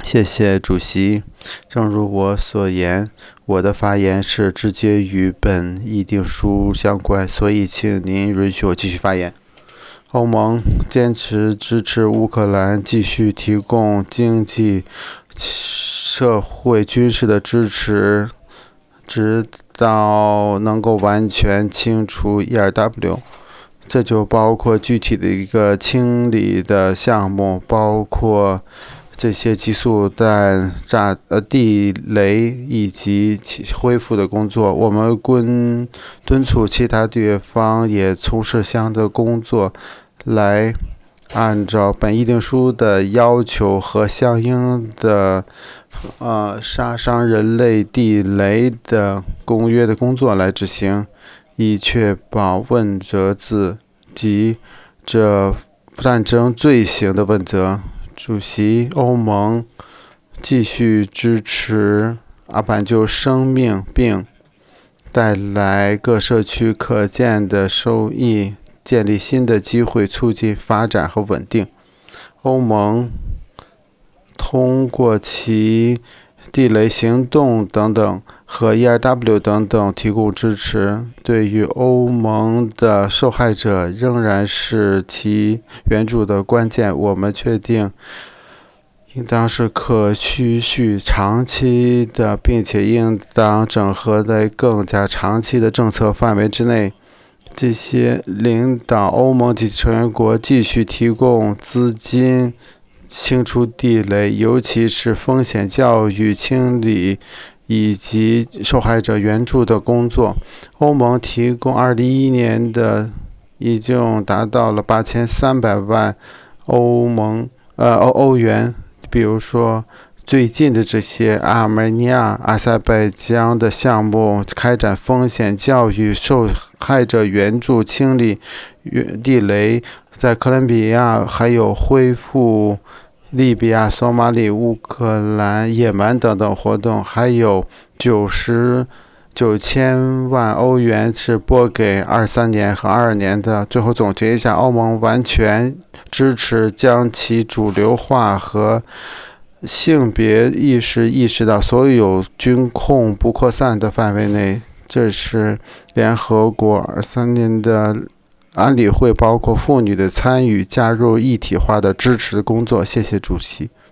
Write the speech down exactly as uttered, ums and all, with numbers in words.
谢谢主席。正如我所言，我的发言是直接与本议定书相关，所以请您允许我继续发言。欧盟坚持支持乌克兰继续提供经济、社会、军事的支持，直到能够完全清除 E R W。这就包括具体的一个清理的项目，包括这些激素弹、炸呃地雷以及恢复的工作。我们敦敦促其他地方也从事相应的工作，来按照本议定书的要求和相应的呃杀伤人类地雷的公约的工作来执行，以确保问责制及这战争罪行的问责。主席，欧盟继续支持阿挽救生命并带来各社区可见的收益，建立新的机会，促进发展和稳定。欧盟通过其地雷行动等等和 E R W 等等提供支持，对于欧盟的受害者仍然是其援助的关键。我们确定应当是可持续长期的，并且应当整合在更加长期的政策范围之内。这些领导欧盟及成员国继续提供资金清除地雷，尤其是风险教育、清理以及受害者援助的工作。欧盟提供二零一一年的已经达到了八千三百万欧盟呃欧欧元。比如说最近的这些阿美尼亚、阿塞拜疆的项目，开展风险教育、受害者援助、清理地雷，在哥伦比亚还有恢复利比亚、索马里、乌克兰、也门等等活动，还有九十九千万欧元是拨给二三年和二二年的。最后总结一下，欧盟完全支持将其主流化和性别意识意识到所有军控不扩散的范围内。这是联合国二三年的安理会包括妇女的参与加入一体化的支持工作。谢谢主席。